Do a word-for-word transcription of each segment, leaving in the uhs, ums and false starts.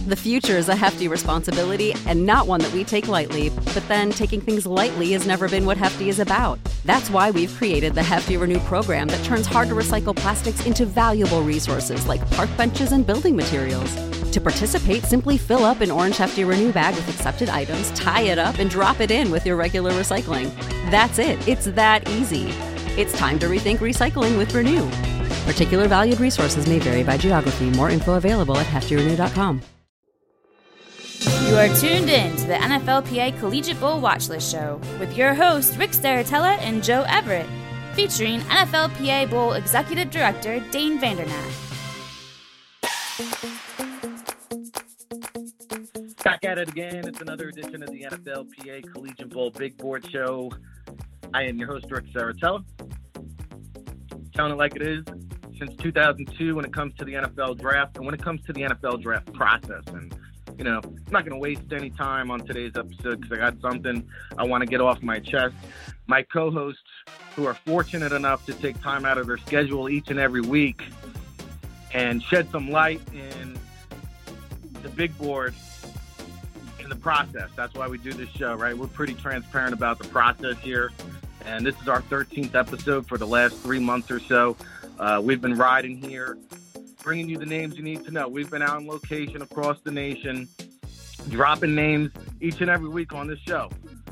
The future is a hefty responsibility and not one that we take lightly, but then taking things lightly has never been what Hefty is about. That's why we've created the Hefty Renew program that turns hard-to-recycle plastics into valuable resources like park benches and building materials. To participate, simply fill up an orange Hefty Renew bag with accepted items, tie it up, and drop it in with your regular recycling. That's it. It's that easy. It's time to rethink recycling with Renew. Particular valued resources may vary by geography. More info available at hefty renew dot com. You are tuned in to the N F L P A Collegiate Bowl Watchlist Show with your hosts Rick Staratella and Joe Everett, featuring N F L P A Bowl Executive Director Dane Vandernat. Back at it again. It's another edition of the N F L P A Collegiate Bowl Big Board Show. I am your host, Rick Staratella. Telling it like it is. Since two thousand two, when it comes to the N F L draft, and when it comes to the N F L draft process. And, you know, I'm not going to waste any time on today's episode because I got something I want to get off my chest. My co-hosts, who are fortunate enough to take time out of their schedule each and every week and shed some light in the big board in the process. That's why we do this show, right? We're pretty transparent about the process here. And this is our thirteenth episode for the last three months or so. Uh, we've been riding here, bringing you the names you need to know. We've been out on location across the nation, dropping names each and every week on this show.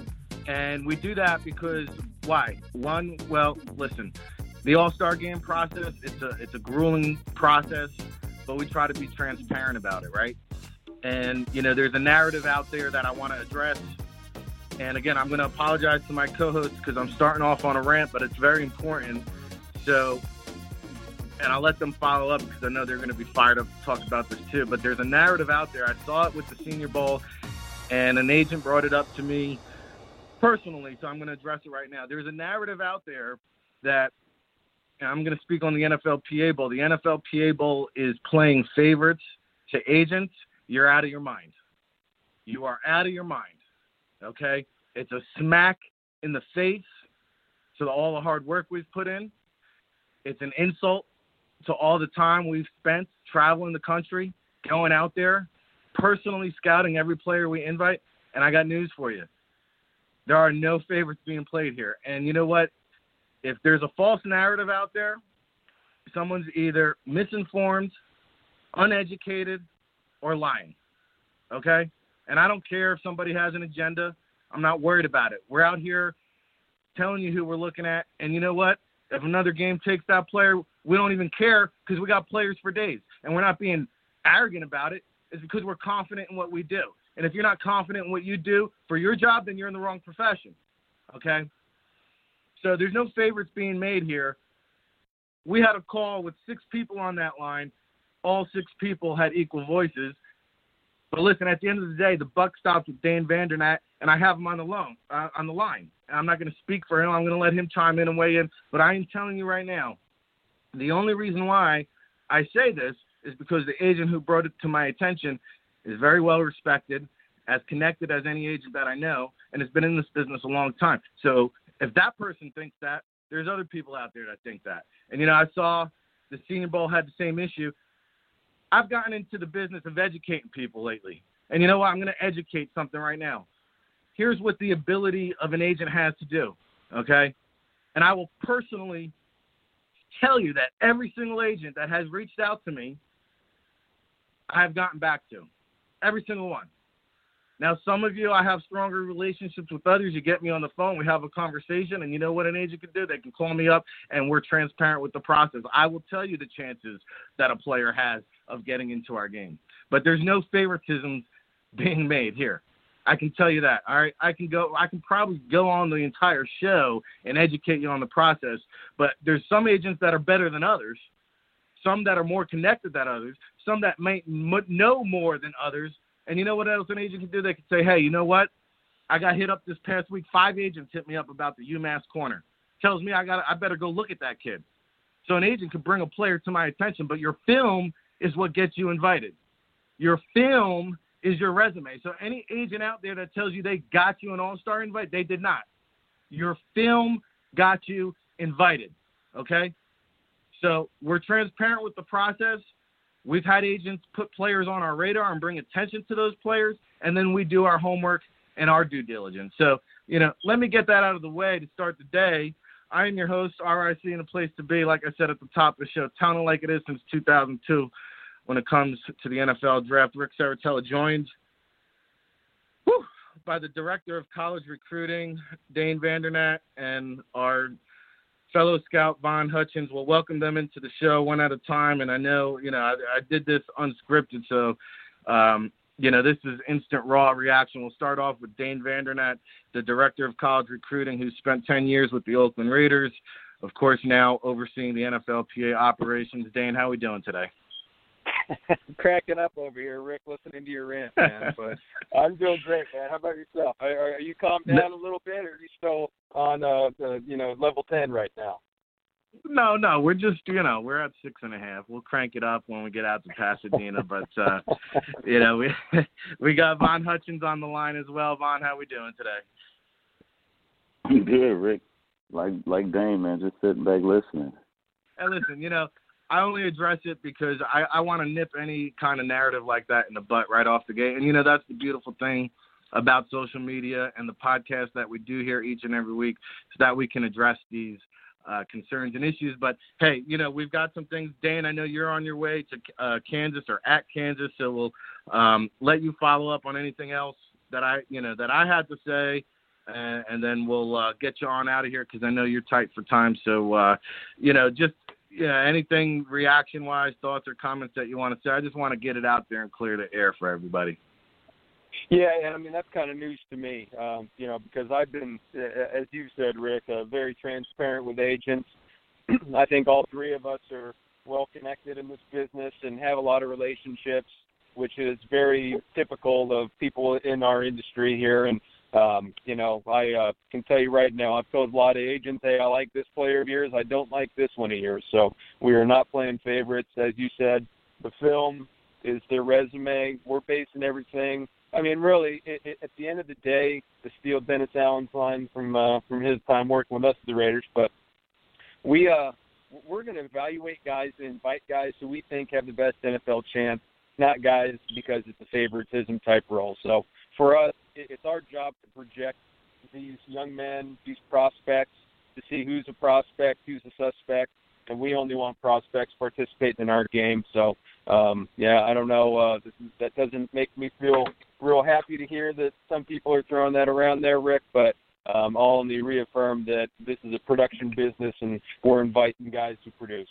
And we do that because, why? One, well, listen, the All-Star game process, it's a, it's a grueling process, but we try to be transparent about it, right? And, you know, there's a narrative out there that I want to address. And, again, I'm going to apologize to my co-hosts because I'm starting off on a rant, but it's very important. So... And I'll let them follow up because I know they're going to be fired up to talk about this too. But there's a narrative out there. I saw it with the Senior Bowl, and an agent brought it up to me personally, so I'm going to address it right now. There's a narrative out there that, and I'm going to speak on the N F L P A Bowl. The N F L P A Bowl is playing favorites to agents. You're out of your mind. You are out of your mind, okay? It's a smack in the face to all the hard work we've put in. It's an insult to all the time we've spent traveling the country, going out there, personally scouting every player we invite. And I got news for you. There are no favorites being played here. And you know what? If there's a false narrative out there, someone's either misinformed, uneducated, or lying. Okay? And I don't care if somebody has an agenda. I'm not worried about it. We're out here telling you who we're looking at. And you know what? If another game takes that player, we don't even care because we got players for days. And we're not being arrogant about it. It's because we're confident in what we do. And if you're not confident in what you do for your job, then you're in the wrong profession. Okay? So there's no favorites being made here. We had a call with six people on that line. All six people had equal voices. But listen, at the end of the day, the buck stops with Dane Vandernat, and I have him on the loan, uh, on the line. And I'm not going to speak for him. I'm going to let him chime in and weigh in. But I am telling you right now, the only reason why I say this is because the agent who brought it to my attention is very well respected, as connected as any agent that I know, and has been in this business a long time. So if that person thinks that, there's other people out there that think that. And, you know, I saw the Senior Bowl had the same issue. I've gotten into the business of educating people lately. And you know what? I'm going to educate something right now. Here's what the ability of an agent has to do, okay? And I will personally tell you that every single agent that has reached out to me, I have gotten back to. Every single one. Now, some of you, I have stronger relationships with others. You get me on the phone, we have a conversation, and you know what an agent can do? They can call me up, and we're transparent with the process. I will tell you the chances that a player has of getting into our game. But there's no favoritism being made here. I can tell you that. All right, I can go. I can probably go on the entire show and educate you on the process. But there's some agents that are better than others, some that are more connected than others, some that might know more than others. And you know what else an agent can do? They can say, hey, you know what? I got hit up this past week. Five agents hit me up about the UMass corner. Tells me I got. I better go look at that kid. So an agent could bring a player to my attention, but your film is what gets you invited. Your film is your resume. So any agent out there that tells you they got you an all-star invite, they did not. Your film got you invited, okay? So we're transparent with the process. we've had agents put players on our radar and bring attention to those players, and then we do our homework and our due diligence. So, you know, let me get that out of the way to start the day. I am your host, R I C, and a place to be, like I said at the top of the show, telling it like it is since two thousand two when it comes to the N F L draft. Rick Saratella joined whew, by the Director of College Recruiting, Dane Vandernat, and our fellow scout, Von Hutchins. We'll welcome them into the show one at a time, and I know, you know, I, I did this unscripted, so, um, you know, this is instant raw reaction. We'll start off with Dane Vandernat, the Director of College Recruiting, who spent ten years with the Oakland Raiders, of course, now overseeing the N F L P A operations. Dane, how are we doing today? Cracking up over here, Rick, listening to your rant, man. But I'm doing great, man. How about yourself? Are, are you calmed down a little bit, or are you still on, uh, the, you know, level ten right now? No, no, we're just, you know, we're at six and a half. We'll crank it up when we get out to Pasadena. But, uh, you know, we we got Von Hutchins on the line as well. Von, how we doing today? I'm good, Rick. Like like Dane, man, just sitting back listening. Hey, listen, you know, I only address it because I, I want to nip any kind of narrative like that in the butt right off the gate. And, you know, that's the beautiful thing about social media and the podcast that we do here each and every week, so that we can address these Uh, concerns and issues. But hey, you know, we've got some things. Dan, I know you're on your way to uh, Kansas or at Kansas, so we'll um, let you follow up on anything else that I, you know, that I had to say, and, and then we'll uh, get you on out of here because I know you're tight for time. So, uh, you know, just you know, anything reaction-wise, thoughts or comments that you want to say. I just want to get it out there and clear the air for everybody. Yeah, and I mean, that's kind of news to me, um, you know, because I've been, as you said, Rick, uh, very transparent with agents. I think all three of us are well connected in this business and have a lot of relationships, which is very typical of people in our industry here. And, um, you know, I uh, can tell you right now, I've told a lot of agents, hey, I like this player of yours, I don't like this one of yours. So we are not playing favorites. As you said, the film is their resume. We're basing everything. I mean, really, it, it, at the end of the day, to steal Dennis Allen's line from uh, from his time working with us at the Raiders, but we uh we're going to evaluate guys and invite guys who we think have the best N F L chance, not guys because it's a favoritism type role. So for us, it, it's our job to project these young men, these prospects, to see who's a prospect, who's a suspect, and we only want prospects participating in our game. So, um, yeah, I don't know. Uh, that doesn't make me feel real happy to hear that some people are throwing that around there, Rick, but um, I'll only reaffirm that this is a production business and we're inviting guys to produce.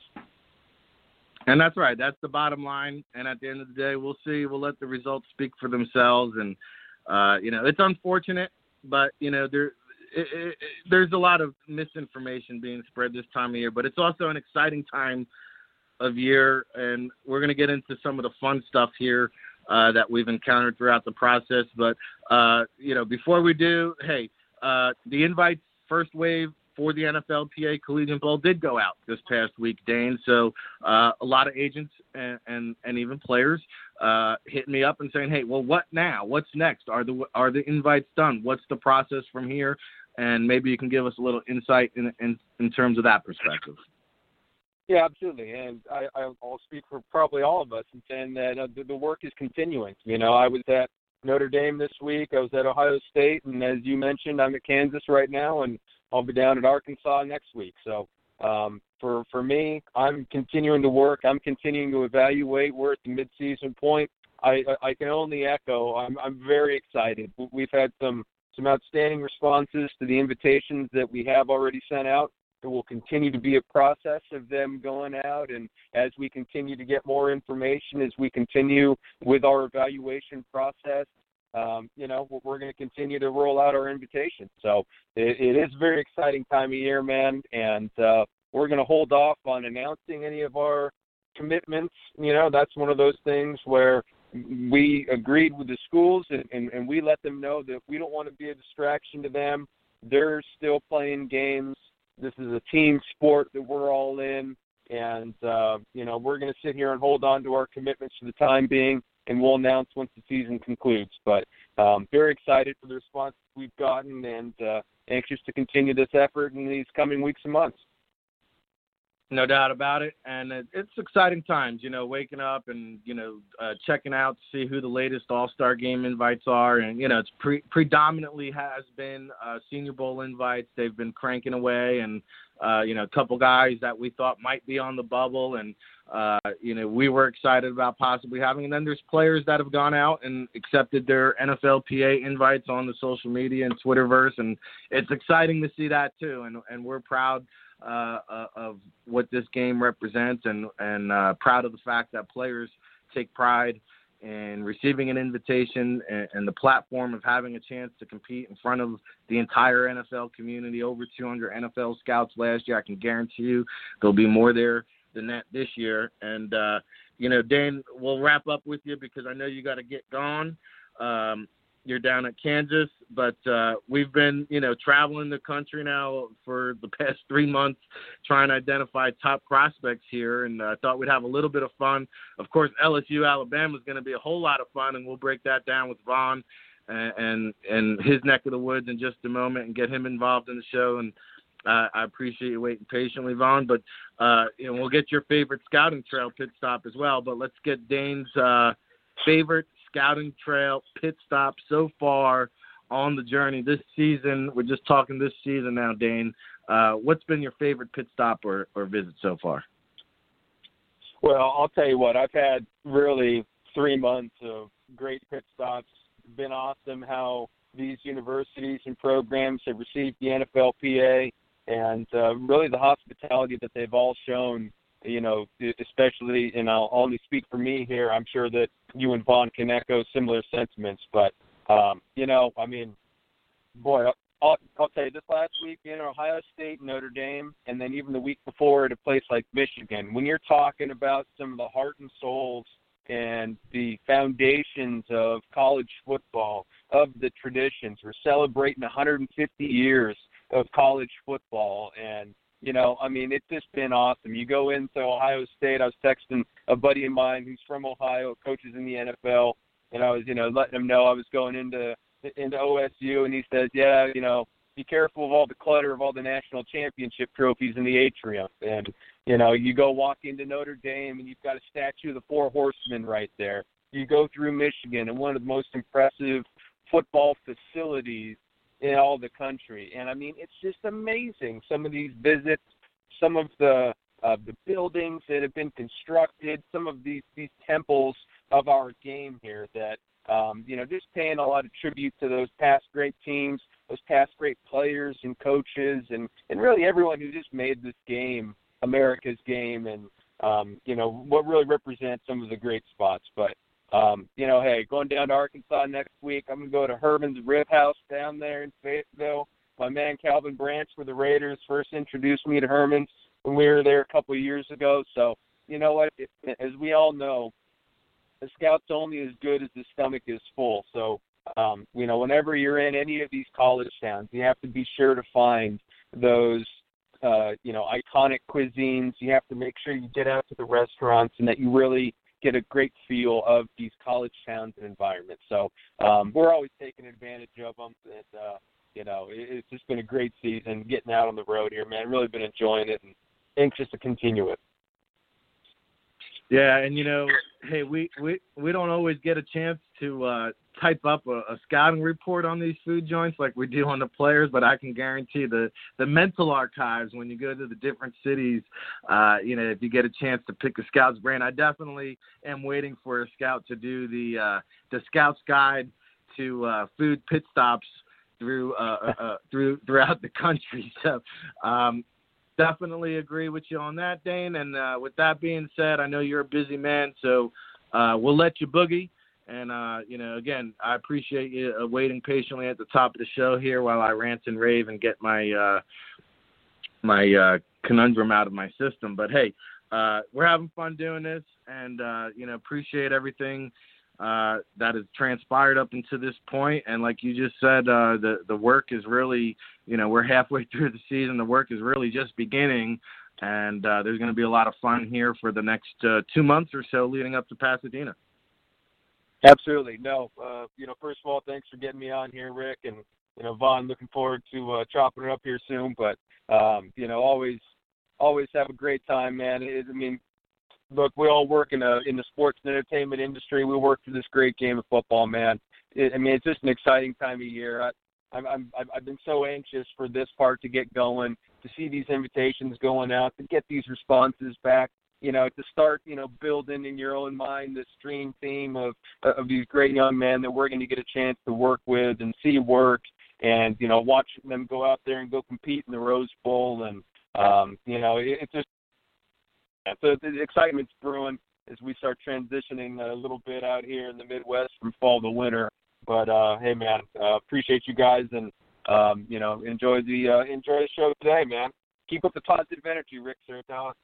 And that's right. That's the bottom line. And at the end of the day, we'll see. We'll let the results speak for themselves. And, uh, you know, it's unfortunate, but, you know, there it, it, there's a lot of misinformation being spread this time of year, but it's also an exciting time of year. And we're going to get into some of the fun stuff here uh, that we've encountered throughout the process. But, uh, you know, before we do, hey, uh, the invites first wave for the N F L P A Collegiate Bowl did go out this past week, Dane. So uh, a lot of agents and, and, and even players uh, hitting me up and saying, hey, well, what now? What's next? Are the are the invites done? What's the process from here? And maybe you can give us a little insight in in, in terms of that perspective. Yeah, absolutely. And I, I'll speak for probably all of us in saying that uh, the, the work is continuing. You know, I was at Notre Dame this week. I was at Ohio State. And as you mentioned, I'm at Kansas right now. And I'll be down at Arkansas next week. So um, for for me, I'm continuing to work. I'm continuing to evaluate. We're at the midseason point. I, I can only echo. I'm I'm very excited. We've had some some outstanding responses to the invitations that we have already sent out. There will continue to be a process of them going out, and as we continue to get more information, as we continue with our evaluation process, Um, you know, we're going to continue to roll out our invitation. So it, it is a very exciting time of year, man, and uh, we're going to hold off on announcing any of our commitments. You know, that's one of those things where we agreed with the schools, and, and, and we let them know that we don't want to be a distraction to them. They're still playing games. This is a team sport that we're all in, and, uh, you know, we're going to sit here and hold on to our commitments for the time being, and we'll announce once the season concludes. But um, very excited for the response we've gotten, and uh, anxious to continue this effort in these coming weeks and months. No doubt about it, and it, it's exciting times, you know, waking up and, you know, uh, checking out to see who the latest All-Star Game invites are, and, you know, it's pre- predominantly has been uh, Senior Bowl invites. They've been cranking away, and, uh, you know, a couple guys that we thought might be on the bubble, and, uh, you know, we were excited about possibly having, and then there's players that have gone out and accepted their N F L P A invites on the social media and Twitterverse, and it's exciting to see that too, and, and we're proud Uh, uh, of what this game represents, and and uh, proud of the fact that players take pride in receiving an invitation and, and the platform of having a chance to compete in front of the entire N F L community. Over two hundred N F L scouts last year. I can guarantee you there'll be more there than that this year. And, uh, you know, Dane, we'll wrap up with you because I know you got to get gone. Um, You're down at Kansas, but uh, we've been, you know, traveling the country now for the past three months trying to identify top prospects here, and I uh, thought we'd have a little bit of fun. Of course, L S U Alabama is going to be a whole lot of fun, and we'll break that down with Vaughn and, and and his neck of the woods in just a moment and get him involved in the show. And uh, I appreciate you waiting patiently, Vaughn. But uh, you know, we'll get your favorite scouting trail pit stop as well. But let's get Dane's uh, favorite scouting trail pit stop so far on the journey this season. We're just talking this season now, Dane. Uh, what's been your favorite pit stop or, or visit so far? Well, I'll tell you what, I've had really three months of great pit stops. It's been awesome how these universities and programs have received the N F L P A, and uh, really the hospitality that they've all shown. You know, especially, and I'll only speak for me here, I'm sure that you and Vaughn can echo similar sentiments. But, um, you know, I mean, boy, I'll, I'll tell you, this last week in Ohio State, Notre Dame, and then even the week before at a place like Michigan, when you're talking about some of the heart and souls and the foundations of college football, of the traditions, we're celebrating one hundred fifty years of college football, and you know, I mean, it's just been awesome. You go into Ohio State. I was texting a buddy of mine who's from Ohio, coaches in the N F L, and I was, you know, letting him know I was going into into O S U, and he says, yeah, you know, be careful of all the clutter of all the national championship trophies in the atrium. And, you know, you go walk into Notre Dame, and you've got a statue of the Four Horsemen right there. You go through Michigan, and one of the most impressive football facilities in all the country. And I mean, it's just amazing. Some of these visits, some of the uh, the buildings that have been constructed, some of these, these temples of our game here that, um, you know, just paying a lot of tribute to those past great teams, those past great players and coaches, and, and really everyone who just made this game America's game, and, um, you know, what really represents some of the great spots. But Um, you know, hey, going down to Arkansas next week, I'm going to go to Herman's Rib House down there in Fayetteville. My man Calvin Branch for the Raiders first introduced me to Herman's when we were there a couple of years ago. So, you know what, it, as we all know, the scout's only as good as the stomach is full. So, um, you know, whenever you're in any of these college towns, you have to be sure to find those, uh, you know, iconic cuisines. You have to make sure you get out to the restaurants and that you really get a great feel of these college towns and environments. So um, we're always taking advantage of them. And, uh, you know, it, it's just been a great season getting out on the road here, man. Really been enjoying it and anxious to continue it. Yeah, and, you know, hey, we, we, we don't always get a chance to uh, type up a, a scouting report on these food joints like we do on the players, but I can guarantee the, the mental archives when you go to the different cities, uh, you know, if you get a chance to pick a scout's brain. I definitely am waiting for a scout to do the uh, the scout's guide to uh, food pit stops through uh, uh, through throughout the country. So um, definitely agree with you on that, Dane. And uh, with that being said, I know you're a busy man, so uh, we'll let you boogie. And, uh, you know, again, I appreciate you uh, waiting patiently at the top of the show here while I rant and rave and get my uh, my uh, conundrum out of my system. But, hey, uh, we're having fun doing this and, uh, you know, appreciate everything uh, that has transpired up until this point. And like you just said, uh, the, the work is really, you know, we're halfway through the season. The work is really just beginning. And uh, there's going to be a lot of fun here for the next uh, two months or so leading up to Pasadena. Absolutely. No, uh, you know, first of all, thanks for getting me on here, Rick. And, you know, Vaughn, looking forward to uh, chopping it up here soon. But, um, you know, always always have a great time, man. It, I mean, look, we all work in a in the sports and entertainment industry. We work for this great game of football, man. It, I mean, it's just an exciting time of year. I, I'm, I'm, I've been so anxious for this part to get going, to see these invitations going out, to get these responses back, you know, to start, you know, building in your own mind this dream team of of these great young men that we're going to get a chance to work with and see work and, you know, watch them go out there and go compete in the Rose Bowl. And, um, you know, it, it's just so the excitement's brewing as we start transitioning a little bit out here in the Midwest from fall to winter. But uh, hey, man, uh, appreciate you guys, and um, you know, enjoy the uh, enjoy the show today, man. Keep up the positive energy, Rick Serritella.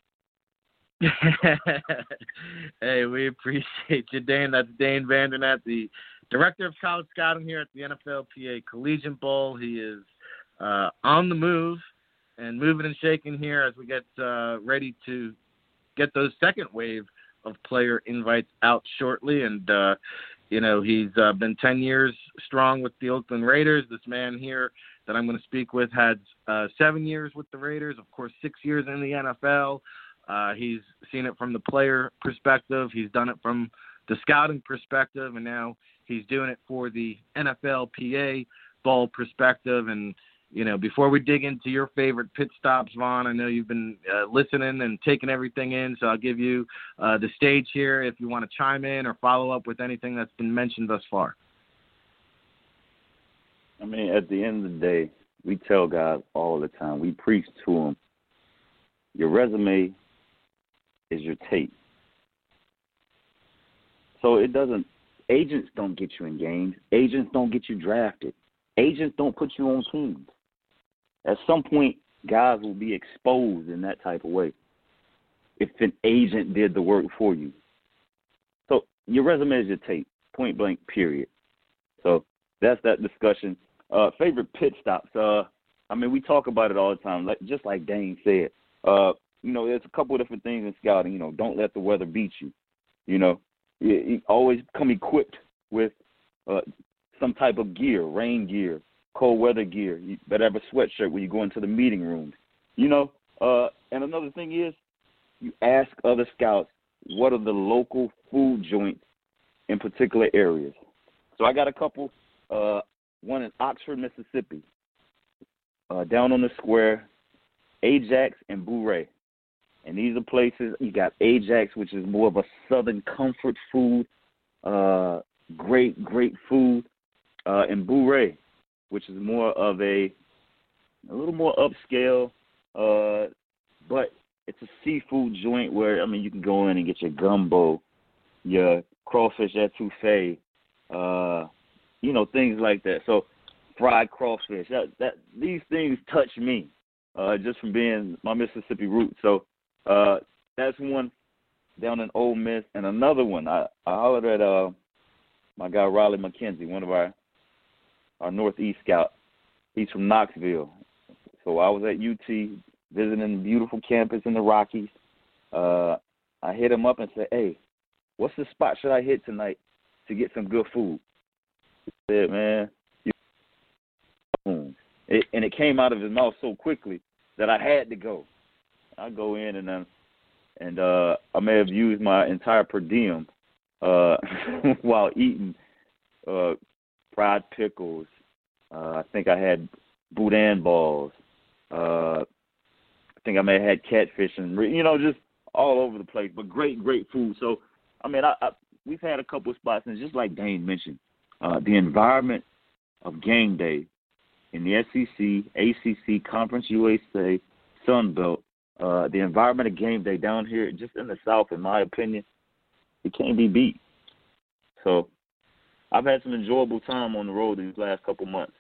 Hey, we appreciate you, Dane. That's Dane Vandernat, the Director of College Scouting here at the N F L P A Collegiate Bowl. He is uh, on the move and moving and shaking here as we get uh, ready to get those second wave of player invites out shortly. And, uh, you know, he's uh, been ten years strong with the Oakland Raiders. This man here that I'm going to speak with had uh, seven years with the Raiders, of course, six years in the N F L. Uh, he's seen it from the player perspective. He's done it from the scouting perspective, and now he's doing it for the N F L P A Bowl perspective. And, you know, before we dig into your favorite pit stops, Vaughn, I know you've been uh, listening and taking everything in, so I'll give you uh, the stage here if you want to chime in or follow up with anything that's been mentioned thus far. I mean, at the end of the day, we tell guys all the time, we preach to them, your resume is your tape. So it doesn't, agents don't get you in games. Agents don't get you drafted. Agents don't put you on teams. At some point, guys will be exposed in that type of way if an agent did the work for you. So your resume is your tape, point blank, period. So that's that discussion. Uh, favorite pit stops. Uh, I mean, we talk about it all the time, like just like Dane said. Uh, you know, there's a couple of different things in scouting. You know, don't let the weather beat you. You know, you, you always come equipped with uh, some type of gear, rain gear, cold weather gear. You better have a sweatshirt when you go into the meeting rooms. You know, uh, and another thing is you ask other scouts what are the local food joints in particular areas. So I got a couple, uh, one in Oxford, Mississippi, uh, down on the square, Ajax and Bourrée. And these are places, you got Ajax, which is more of a southern comfort food, uh, great, great food, uh, and Bourrée, which is more of a, a little more upscale, uh, but it's a seafood joint where, I mean, you can go in and get your gumbo, your crawfish etouffee, uh, you know, things like that. So fried crawfish, that, that these things touch me uh, just from being my Mississippi roots. So uh, that's one down in Ole Miss. And another one, I, I hollered at uh, my guy Riley McKenzie, one of our, our Northeast scout. He's from Knoxville. So I was at U T visiting the beautiful campus in the Rockies. Uh, I hit him up and said, hey, what's the spot should I hit tonight to get some good food? He said, man, you it, and it came out of his mouth so quickly that I had to go. I go in and uh, and uh, I may have used my entire per diem uh, while eating uh, fried pickles. Uh, I think I had boudin balls. Uh, I think I may have had catfish and, you know, just all over the place. But great, great food. So, I mean, I, I, we've had a couple of spots, and just like Dane mentioned, uh, the environment of game day in the S E C, A C C, Conference U S A, Sun Belt, uh, the environment of game day down here, just in the South, in my opinion, it can't be beat. So I've had some enjoyable time on the road these last couple months.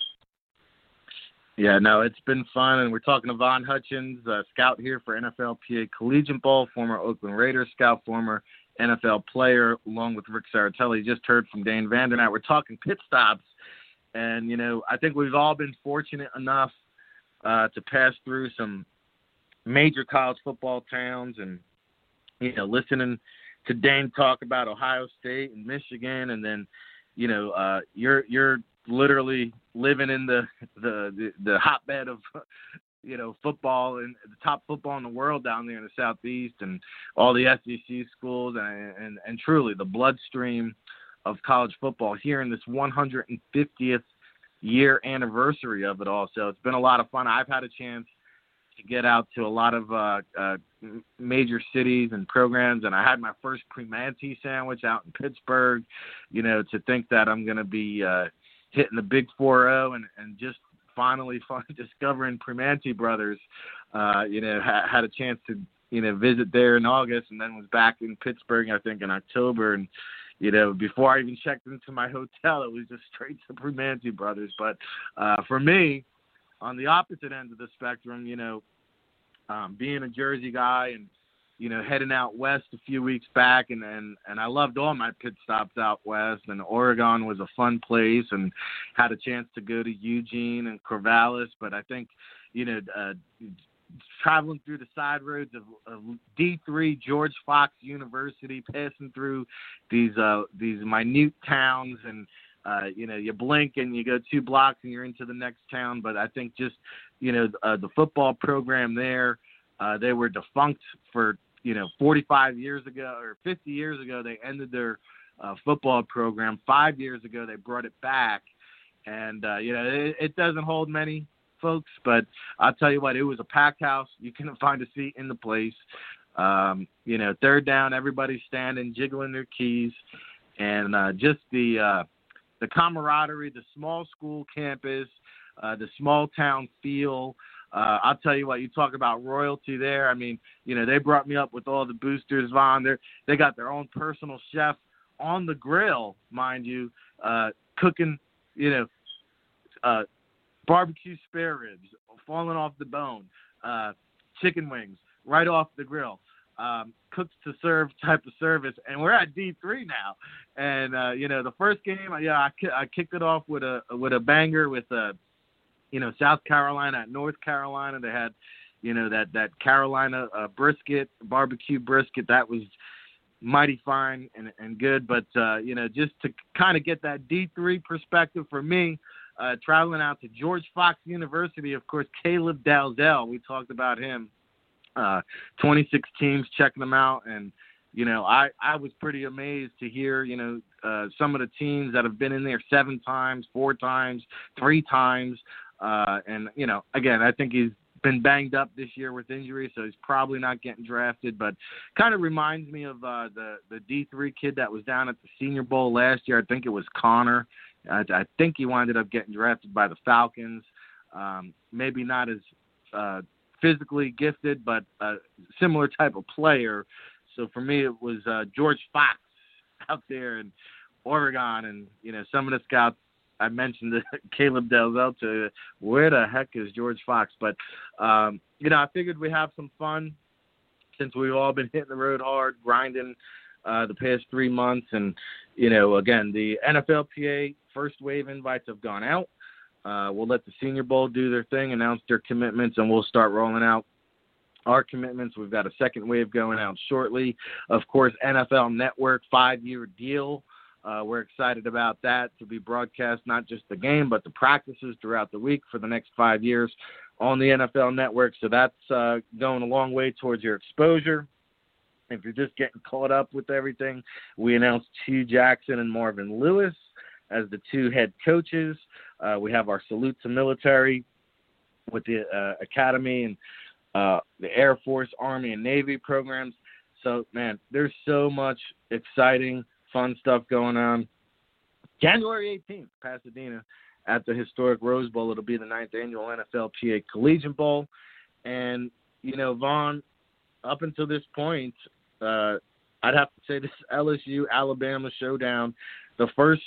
Yeah, no, it's been fun, and we're talking to Vaughn Hutchins, uh, scout here for N F L P A Collegiate Bowl, former Oakland Raiders scout, former N F L player, along with Rick Serritella. You just heard from Dane Vandernat. We're talking pit stops, and, you know, I think we've all been fortunate enough uh, to pass through some major college football towns and, you know, listening to Dane talk about Ohio State and Michigan, and then, you know, uh, you're you're literally living in the, the, the, the hotbed of you know, football and the top football in the world down there in the Southeast, and all the S E C schools, and, and, and truly the bloodstream of college football here in this one hundred fiftieth year anniversary of it all. So it's been a lot of fun. I've had a chance to get out to a lot of uh, uh, major cities and programs, and I had my first Primanti sandwich out in Pittsburgh. You know, to think that I'm going to be uh, hitting the Big four oh and, and just finally discovering Primanti Brothers, uh, you know, ha- had a chance to, you know, visit there in August, and then was back in Pittsburgh, I think, in October. And, you know, before I even checked into my hotel, it was just straight to Primanti Brothers. But uh, for me, on the opposite end of the spectrum, you know, um, being a Jersey guy and, you know, heading out west a few weeks back, and, and, and I loved all my pit stops out west, and Oregon was a fun place, and had a chance to go to Eugene and Corvallis. But I think, you know, uh, traveling through the side roads of, of D three George Fox University, passing through these uh, these minute towns, and uh, you know, you blink and you go two blocks and you're into the next town. But I think just, you know, uh, the football program there, uh, they were defunct for, you know, forty-five years ago or fifty years ago. They ended their uh, football program. Five years ago, they brought it back. And, uh, you know, it, it doesn't hold many folks, but I'll tell you what, it was a packed house. You couldn't find a seat in the place. Um, you know, third down, everybody's standing, jiggling their keys. And uh, just the uh, the camaraderie, the small school campus, uh, the small town feel. Uh, I'll tell you what, you talk about royalty there. I mean, you know, they brought me up with all the boosters, Vaughn. They're, they got their own personal chef on the grill, mind you, uh, cooking, you know, uh, barbecue spare ribs falling off the bone, uh, chicken wings right off the grill, um, cooked to serve type of service. And we're at D three now. And, uh, you know, the first game, yeah, I, I kicked it off with a with a banger with a, you know, South Carolina at North Carolina. They had, you know, that, that Carolina uh, brisket, barbecue brisket. That was mighty fine and, and good. But, uh, you know, just to kind of get that D three perspective for me, uh, traveling out to George Fox University, of course, Caleb Dalzell, we talked about him, uh, twenty-six teams checking them out. And, you know, I, I was pretty amazed to hear, you know, uh, some of the teams that have been in there seven times, four times, three times. Uh, and, you know, again, I think he's been banged up this year with injury, so he's probably not getting drafted. But kind of reminds me of uh, the, the D three kid that was down at the Senior Bowl last year. I think it was Connor. I, I think he wound up getting drafted by the Falcons. Um, maybe not as uh, physically gifted, but a similar type of player. So for me, it was uh, George Fox out there in Oregon. And, you know, some of the scouts, I mentioned Caleb Dalzell to where the heck is George Fox? But, um, you know, I figured we'd have some fun since we've all been hitting the road hard, grinding uh, the past three months. And, you know, again, the N F L P A first wave invites have gone out. Uh, we'll let the Senior Bowl do their thing, announce their commitments, and we'll start rolling out our commitments. We've got a second wave going out shortly. Of course, N F L Network five-year deal. Uh, we're excited about that to be broadcast, not just the game, but the practices throughout the week for the next five years on the N F L Network. So that's uh, going a long way towards your exposure. If you're just getting caught up with everything, we announced Hugh Jackson and Marvin Lewis as the two head coaches. Uh, we have our Salute to Military with the uh, Academy and uh, the Air Force, Army, and Navy programs. So, man, there's so much exciting fun stuff going on. January eighteenth, Pasadena, at the historic Rose Bowl. It'll be the ninth annual N F L P A Collegiate Bowl. And, you know, Vaughn, up until this point, uh, I'd have to say this L S U-Alabama showdown. The first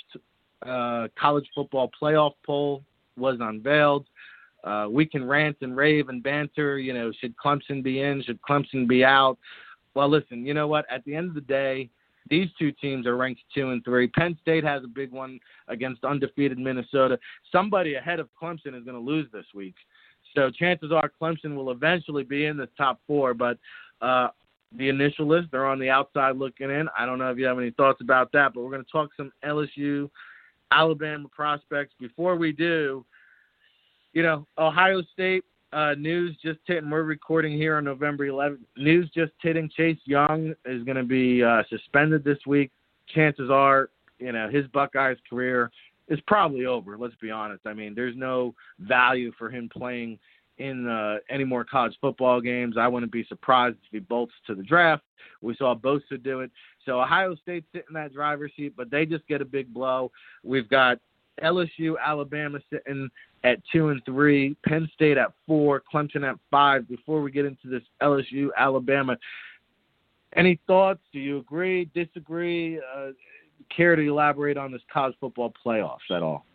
uh, college football playoff poll was unveiled. Uh, we can rant and rave and banter, you know, should Clemson be in, should Clemson be out? Well, listen, you know what? At the end of the day, these two teams are ranked two and three. Penn State has a big one against undefeated Minnesota. Somebody ahead of Clemson is going to lose this week. So chances are Clemson will eventually be in the top four. But uh, the initial list, they're on the outside looking in. I don't know if you have any thoughts about that, but we're going to talk some L S U, Alabama prospects. Before we do, you know, Ohio State, uh, news just hitting. We're recording here on November eleventh. News just hitting. Chase Young is going to be uh, suspended this week. Chances are, you know, his Buckeyes career is probably over. Let's be honest. I mean, there's no value for him playing in uh, any more college football games. I wouldn't be surprised if he bolts to the draft. We saw Bosa do it. So Ohio State sitting in that driver's seat, but they just get a big blow. We've got L S U, Alabama sitting at two and three, Penn State at four, Clemson at five. Before we get into this L S U, Alabama, any thoughts? Do you agree, disagree? Uh, care to elaborate on this college football playoffs at all?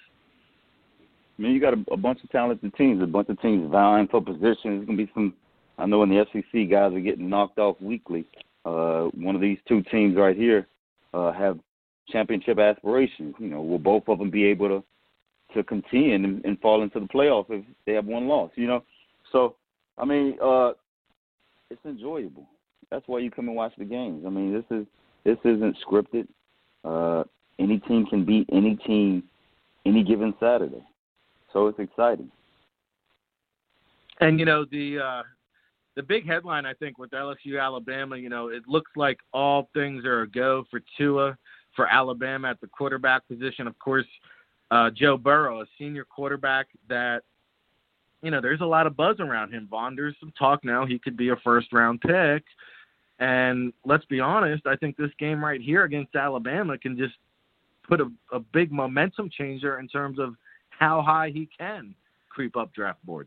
I mean, you got a, a bunch of talented teams, a bunch of teams vying for positions. There's going to be some, I know in the S E C, guys are getting knocked off weekly. Uh, one of these two teams right here uh, have championship aspirations. You know, will both of them be able to, to contend and, and fall into the playoff if they have one loss, you know? So, I mean, uh, it's enjoyable. That's why you come and watch the games. I mean, this is this isn't scripted. Uh, any team can beat any team any given Saturday. So it's exciting. And, you know, the uh, the big headline, I think, with L S U, Alabama, you know, it looks like all things are a go for Tua, for Alabama at the quarterback position. Of course, uh, Joe Burrow, a senior quarterback that, you know, there's a lot of buzz around him. Vaughn, there's some talk now he could be a first-round pick. And let's be honest, I think this game right here against Alabama can just put a, a big momentum changer in terms of how high he can creep up draft boards.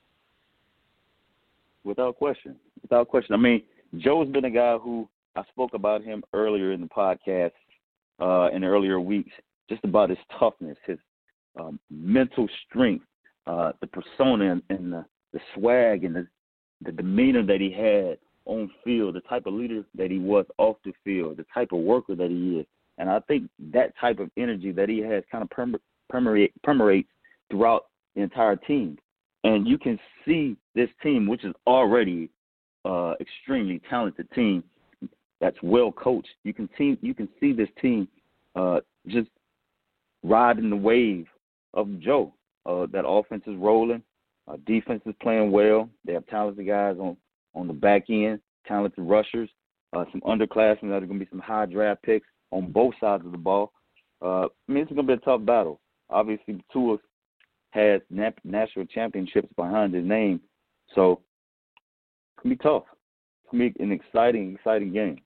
Without question. Without question. I mean, Joe's been a guy who I spoke about him earlier in the podcast uh, in earlier weeks, just about his toughness, his um, mental strength, uh, the persona and, and the, the swag and the, the demeanor that he had on field, the type of leader that he was off the field, the type of worker that he is. And I think that type of energy that he has kind of perm- permeate, permeates throughout the entire team. And you can see this team, which is already uh, extremely talented team that's well coached. You can see, you can see this team uh, just riding the wave of Joe. Uh, that offense is rolling. Uh, defense is playing well. They have talented guys on, on the back end, talented rushers, uh, some underclassmen that are going to be some high draft picks on both sides of the ball. Uh, I mean, it's going to be a tough battle. Obviously, Tua has nat- national championships behind his name, so it's going to be tough. It's going to be an exciting, exciting game.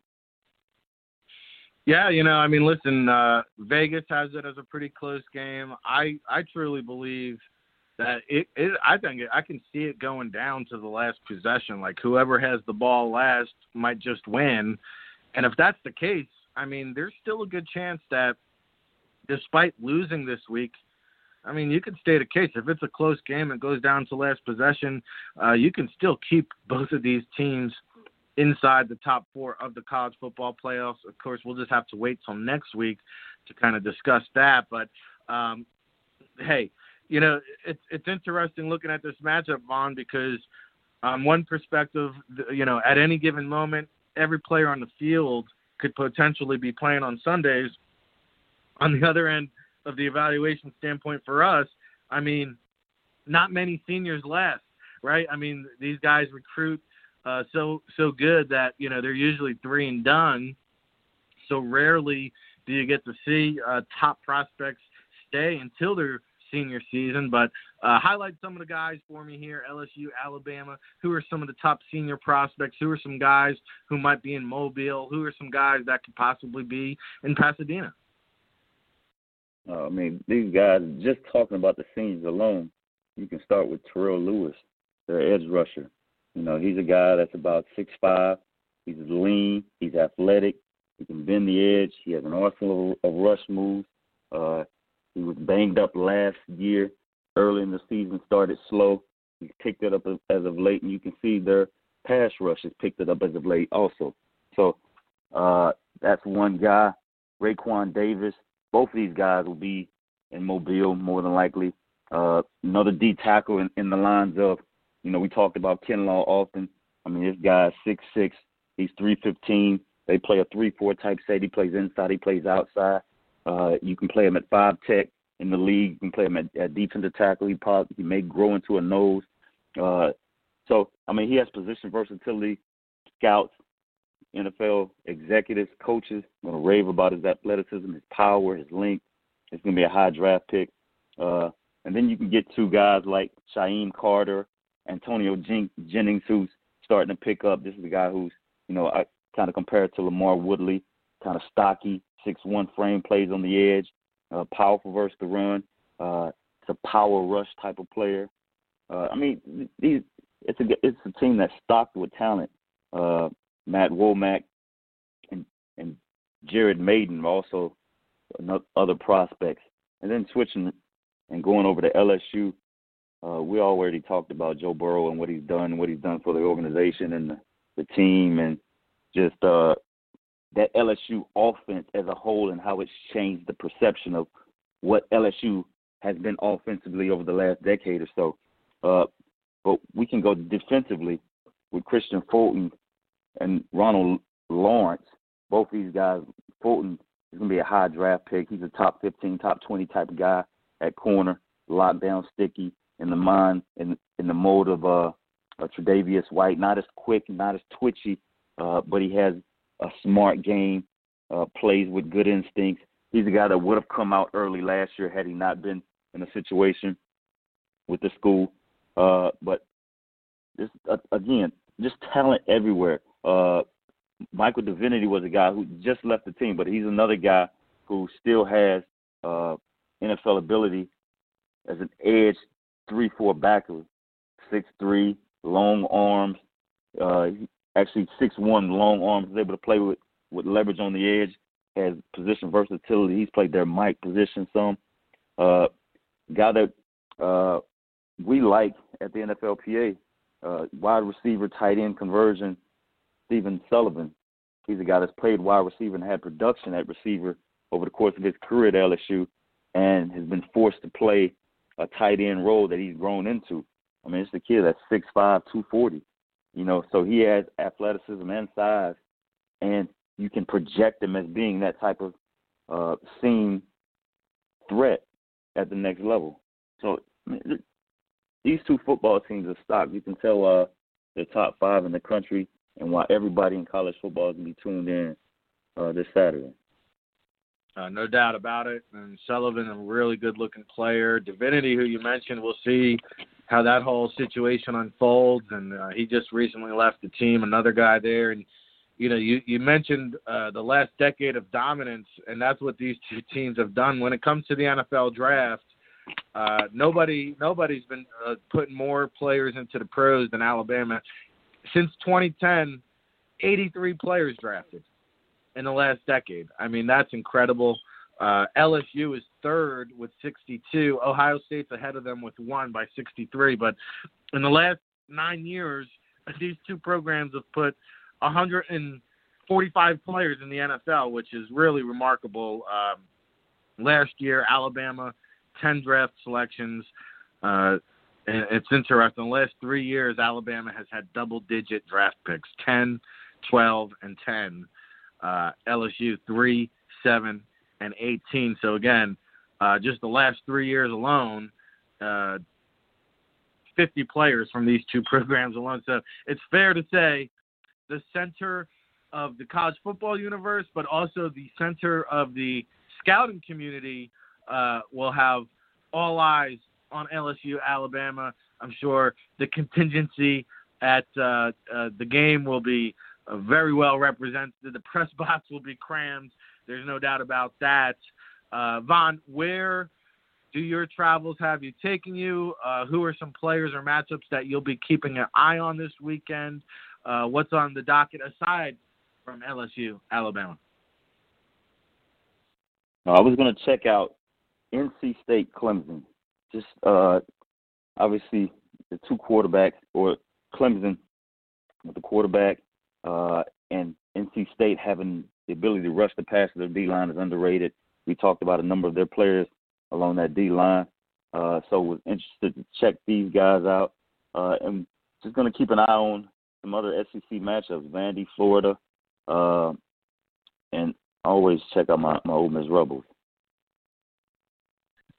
Yeah, you know, I mean, listen, uh, Vegas has it as a pretty close game. I, I truly believe that it, it I think it, I can see it going down to the last possession. Like, whoever has the ball last might just win. And if that's the case, I mean, there's still a good chance that despite losing this week, I mean, you can state a case. If it's a close game and goes down to last possession, uh, you can still keep both of these teams inside the top four of the college football playoffs. Of course, we'll just have to wait till next week to kind of discuss that. But, um, hey, you know, it's it's interesting looking at this matchup, Vaughn, because on one perspective, you know, at any given moment, every player on the field could potentially be playing on Sundays. On the other end of the evaluation standpoint for us, I mean, not many seniors last, right? I mean, these guys recruit uh, so so good that, you know, they're usually three and done. So rarely do you get to see uh, top prospects stay until their senior season. But uh, highlight some of the guys for me here, L S U, Alabama. Who are some of the top senior prospects? Who are some guys who might be in Mobile? Who are some guys that could possibly be in Pasadena? Uh, I mean, these guys, just talking about the seniors alone, you can start with Terrell Lewis, their edge rusher. You know, he's a guy that's about six five. He's lean. He's athletic. He can bend the edge. He has an arsenal of, of rush moves. Uh, he was banged up last year. Early in the season, started slow. He's picked it up as, as of late, and you can see their pass rush has picked it up as of late also. So uh, that's one guy. Raekwon Davis. Both of these guys will be in Mobile more than likely. Uh, another D tackle in, in the lines of, you know, we talked about Kinlaw often. I mean, this guy's six six. He's three fifteen. They play a three four type set. He plays inside. He plays outside. Uh, you can play him at five tech in the league. You can play him at, at defensive tackle. He, probably, he may grow into a nose. Uh, so, I mean, he has position versatility. Scouts, N F L executives, coaches going to rave about his athleticism, his power, his length. It's going to be a high draft pick. Uh, and then you can get two guys like Shyheim Carter, Antonio Jen- Jennings, who's starting to pick up. This is a guy who's, you know, I kind of compare it to Lamar Woodley, kind of stocky, six one frame, plays on the edge, uh, powerful versus the run. Uh, it's a power rush type of player. Uh, I mean, these it's a it's a team that's stocked with talent. Uh, Matt Womack and and Jared Maiden are also other prospects. And then switching and going over to L S U, uh, we already talked about Joe Burrow and what he's done, what he's done for the organization and the, the team, and just uh, that L S U offense as a whole and how it's changed the perception of what L S U has been offensively over the last decade or so. Uh, but we can go defensively with Christian Fulton and Ronald Lawrence. Both these guys, Fulton is going to be a high draft pick. He's a top fifteen, top twenty type of guy at corner, lockdown, sticky, in the mind, in, in the mode of uh, uh, Tre'Davious White. Not as quick, not as twitchy, uh, but he has a smart game, uh, plays with good instincts. He's a guy that would have come out early last year had he not been in a situation with the school. Uh, but this, uh, again, just talent everywhere. Uh, Michael Divinity was a guy who just left the team, but he's another guy who still has uh, N F L ability as an edge three four backer, six three, long arms, uh, actually six one, long arms, is able to play with, with leverage on the edge, has position versatility. He's played their Mike position some. Uh, guy that uh, we like at the N F L P A, uh, wide receiver, tight end conversion, Stephen Sullivan. He's a guy that's played wide receiver and had production at receiver over the course of his career at L S U and has been forced to play a tight end role that he's grown into. I mean, it's a kid that's six five, two forty, you know, so he has athleticism and size, and you can project him as being that type of uh, seam threat at the next level. So I mean, these two football teams are stocked. You can tell uh, they're top five in the country, and why everybody in college football is going to be tuned in uh, this Saturday. Uh, no doubt about it. And Sullivan, a really good-looking player. Divinity, who you mentioned, we'll see how that whole situation unfolds. And uh, he just recently left the team, another guy there. And, you know, you, you mentioned uh, the last decade of dominance, and that's what these two teams have done. When it comes to the N F L draft, uh, nobody, nobody's been uh, putting more players into the pros than Alabama. Since twenty ten, eighty-three players drafted in the last decade. I mean, that's incredible. Uh, L S U is third with sixty-two. Ohio State's ahead of them with one by sixty-three. But in the last nine years, these two programs have put one hundred forty-five players in the N F L, which is really remarkable. Um, last year, Alabama, ten draft selections. Uh, and it's interesting. The last three years, Alabama has had double-digit draft picks, ten, twelve, and ten. Uh, L S U, three, seven, and eighteen. So, again, uh, just the last three years alone, uh, fifty players from these two programs alone. So it's fair to say the center of the college football universe, but also the center of the scouting community uh, will have all eyes on L S U, Alabama. I'm sure the contingency at uh, uh, the game will be uh, very well represented. The press box will be crammed. There's no doubt about that. Uh, Von, where do your travels have you taken you? Uh, who are some players or matchups that you'll be keeping an eye on this weekend? Uh, what's on the docket aside from L S U, Alabama? I was going to check out N C State, Clemson. Just uh, obviously the two quarterbacks, or Clemson with the quarterback, uh, and N C State having the ability to rush the passer. Their D-line is underrated. We talked about a number of their players along that D-line. Uh, so was interested to check these guys out. Uh, and just going to keep an eye on some other S E C matchups, Vandy, Florida, uh, and always check out my, my Ole Miss Rebels.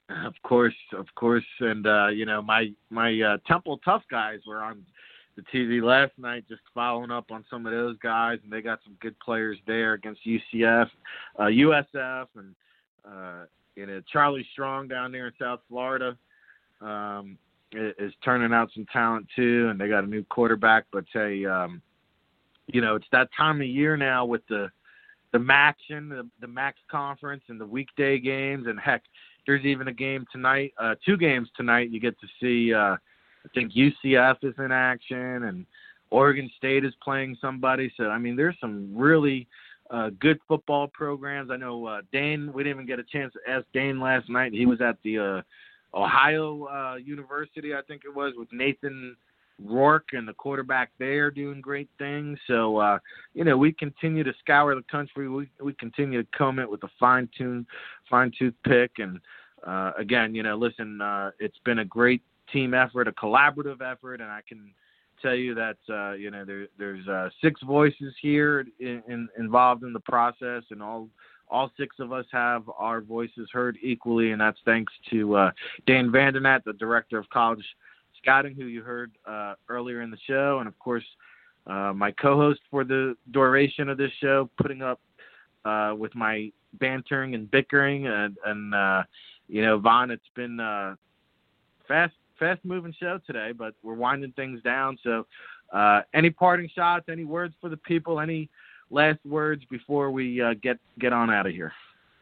Of course, of course. And, uh, you know, my, my uh, Temple Tough guys were on the T V last night just following up on some of those guys, and they got some good players there against U C F, uh, U S F, and, uh, you know, Charlie Strong down there in South Florida um, is turning out some talent too, and they got a new quarterback. But, hey, um, you know, it's that time of year now with the the MACtion, the, the MAC conference, and the weekday games, and heck, there's even a game tonight, uh, two games tonight. You get to see, uh, I think U C F is in action, and Oregon State is playing somebody. So, I mean, there's some really uh, good football programs. I know uh, Dane, we didn't even get a chance to ask Dane last night. He was at the uh, Ohio uh, University, I think it was, with Nathan Rourke and the quarterback there doing great things. So, uh, you know, we continue to scour the country. We we continue to comb it with a fine-tuned, fine-tooth pick. And, uh, again, you know, listen, uh, it's been a great team effort, a collaborative effort, and I can tell you that, uh, you know, there, there's uh, six voices here in, in, involved in the process, and all all six of us have our voices heard equally, and that's thanks to uh, Dan Vandernat, the Director of College Scouting, who you heard uh, earlier in the show, and of course uh, my co-host for the duration of this show, putting up uh, with my bantering and bickering, and, and uh, you know, Vaughn, it's been uh, fast, fast-moving show today, but we're winding things down. So, uh, any parting shots, any words for the people, any last words before we uh, get get on out of here?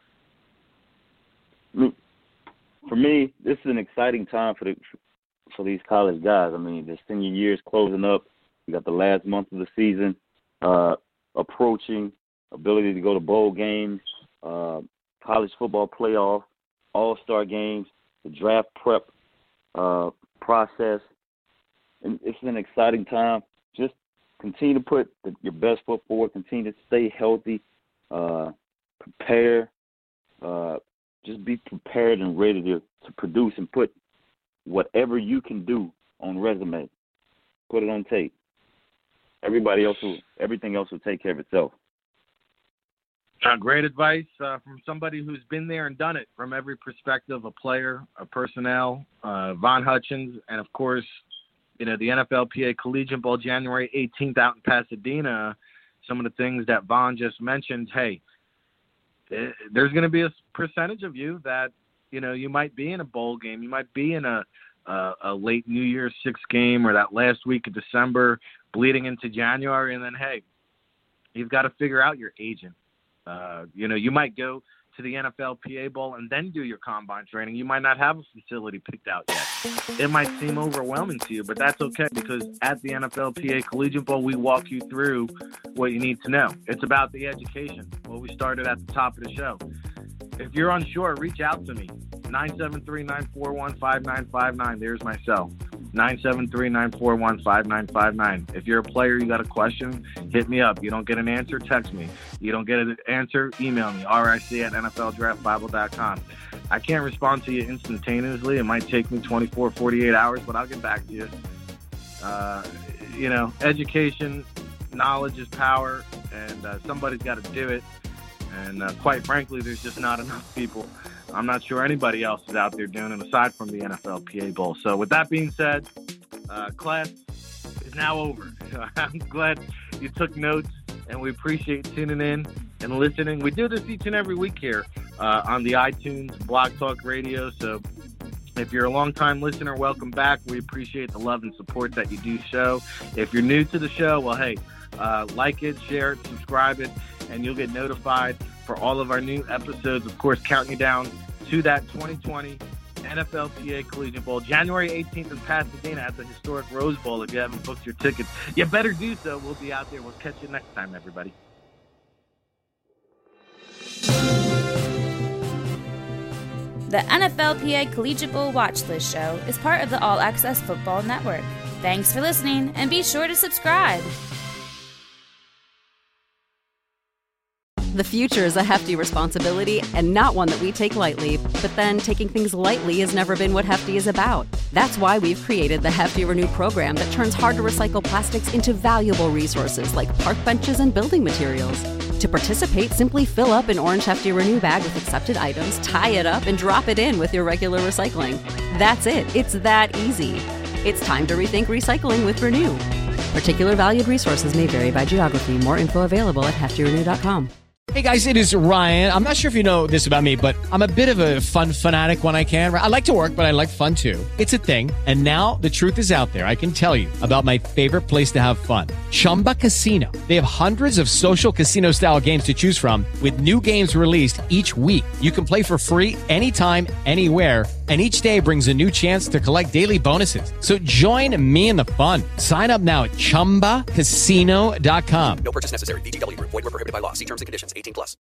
For me, this is an exciting time for the. for these college guys. I mean, the senior year is closing up. We got the last month of the season uh, approaching, ability to go to bowl games, uh, college football playoff, all-star games, the draft prep uh, process. And it's an exciting time. Just continue to put the, your best foot forward, continue to stay healthy, uh, prepare, uh, just be prepared and ready to, to produce and put whatever you can do on resume, put it on tape. Everybody else will, everything else will take care of itself. Uh, great advice uh, from somebody who's been there and done it from every perspective, a player, a personnel, uh, Vaughn Hutchins, and of course, you know, the N F L P A Collegiate Bowl, January eighteenth out in Pasadena. Some of the things that Vaughn just mentioned, hey, it, there's going to be a percentage of you that, you know, you might be in a bowl game. You might be in a, a, a late New Year's Six game or that last week of December bleeding into January. And then, hey, you've got to figure out your agent. Uh, you know, you might go to the N F L P A Bowl and then do your combine training. You might not have a facility picked out yet. It might seem overwhelming to you, but that's okay, because at the N F L P A Collegiate Bowl, we walk you through what you need to know. It's about the education. Well, we started at the top of the show. If you're unsure, reach out to me. nine seven three, nine four one, five nine five nine. There's my cell. nine seven three, nine four one, five nine five nine. If you're a player, you got a question, hit me up. You don't get an answer, text me. You don't get an answer, email me. R I C at N F L Draft Bible dot com. I can't respond to you instantaneously. It might take me twenty-four, forty-eight hours, but I'll get back to you. Uh, you know, education, knowledge is power, and uh, somebody's got to do it. And uh, quite frankly, there's just not enough people. I'm not sure anybody else is out there doing it aside from the N F L P A Bowl. So with that being said, uh, class is now over. I'm glad you took notes, and we appreciate tuning in and listening. We do this each and every week here uh, on the iTunes Blog Talk Radio. So if you're a longtime listener, welcome back. We appreciate the love and support that you do show. If you're new to the show, well, hey, uh, like it, share it, subscribe it, and you'll get notified for all of our new episodes. Of course, counting you down to that twenty twenty N F L P A Collegiate Bowl, January eighteenth in Pasadena at the historic Rose Bowl. If you haven't booked your tickets, you better do so. We'll be out there. We'll catch you next time, everybody. The N F L P A Collegiate Bowl Watch List Show is part of the All Access Football Network. Thanks for listening, and be sure to subscribe. The future is a hefty responsibility and not one that we take lightly, but then taking things lightly has never been what Hefty is about. That's why we've created the Hefty Renew program that turns hard-to-recycle plastics into valuable resources like park benches and building materials. To participate, simply fill up an Orange Hefty Renew bag with accepted items, tie it up, and drop it in with your regular recycling. That's it. It's that easy. It's time to rethink recycling with Renew. Particular valued resources may vary by geography. More info available at hefty renew dot com. Hey guys, it is Ryan. I'm not sure if you know this about me, but I'm a bit of a fun fanatic when I can. I like to work, but I like fun too. It's a thing. And now the truth is out there. I can tell you about my favorite place to have fun. Chumba Casino. They have hundreds of social casino style games to choose from with new games released each week. You can play for free anytime, anywhere. And each day brings a new chance to collect daily bonuses. So join me in the fun. Sign up now at chumba casino dot com. No purchase necessary. V G W Group. Void where prohibited by law. See terms and conditions. eighteen plus.